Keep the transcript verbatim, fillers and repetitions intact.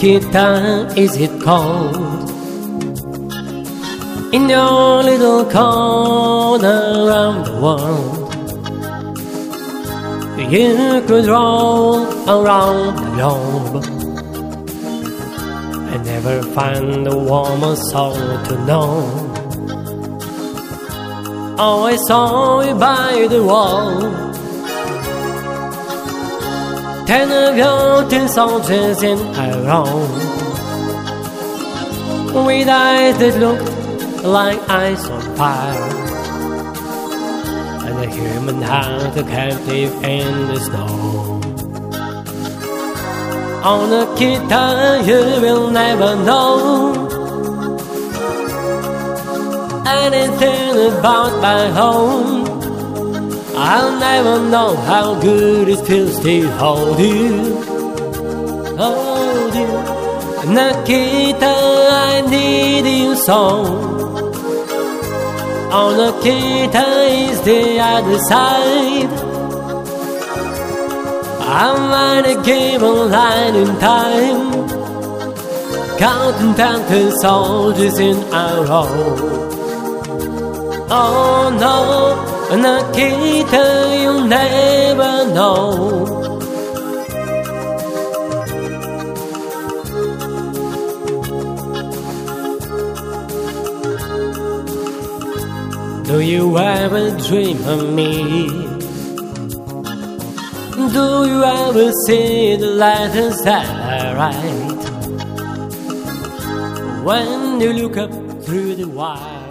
Nikita, is it cold? In your little corner around the world, you could roll around the globe and never find a warmer soul to know. Oh, I saw you by the wall, ten of your tin soldiers in a row, with eyes that looked like ice on fire, and a human heart a captive in the snow. On a guitar you will never know anything about my home. I'll never know how good it feels to hold you, hold you. Nikita, I need you so. On Nikita is the other side. I might have given line in time, counting down the soldiers in a row. Oh no, Nikita, you'll never know. Do you ever dream of me? Do you ever see the letters that I write when you look up through the wire?